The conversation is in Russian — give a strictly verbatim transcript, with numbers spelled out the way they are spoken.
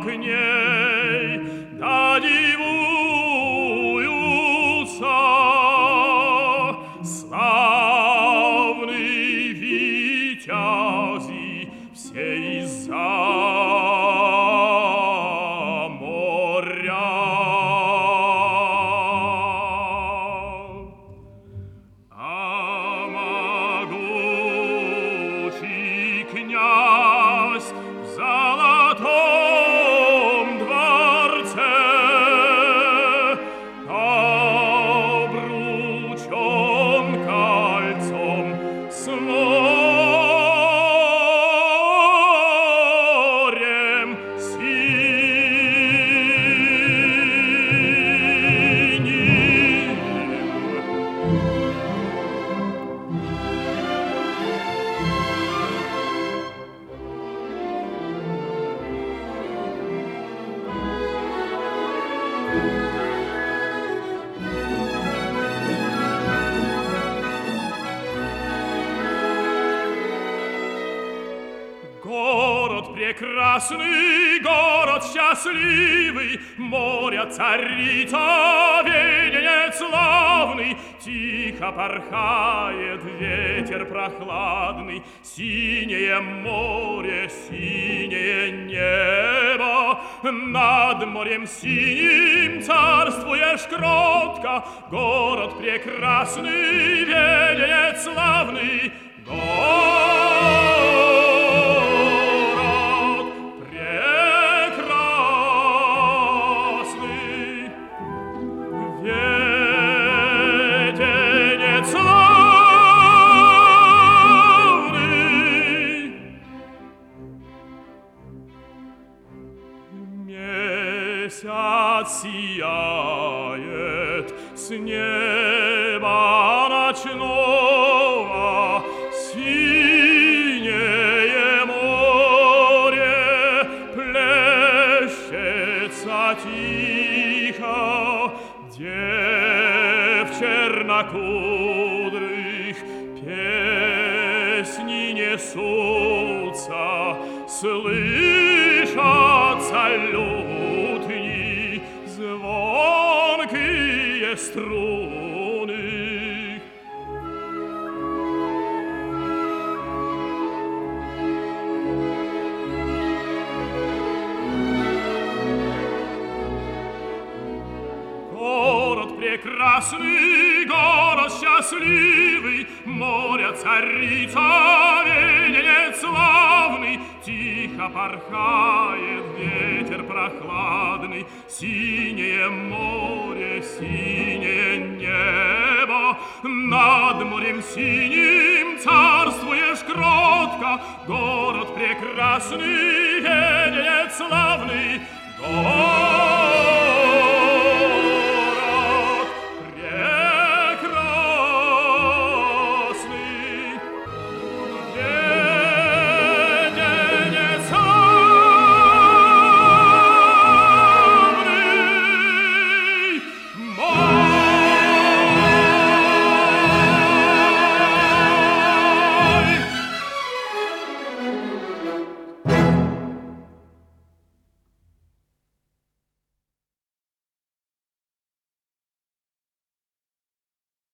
к ней, да дивуются. Славные витязи все из-за моря. А могучий князь в золотом дворце обручен кольцом с морем синим. Город прекрасный, город счастливый, моря царица, венец славный, тихо порхает ветер прохладный, синее море, синее небо, над морем синим царствуешь кротко, город прекрасный, венец славный, город прекрасный, венец славный. Месяц сияет с неба ночного, синее море плещется тихо, дев чернокудрых песни несутся, слышатся лютни, звонкие струны. Город прекрасный, город счастливый, моря царица, венец славный, тихо порхает ветер прохладный, синее море, синее небо, над морем синим царствуешь кротко, город прекрасный, венец славный, город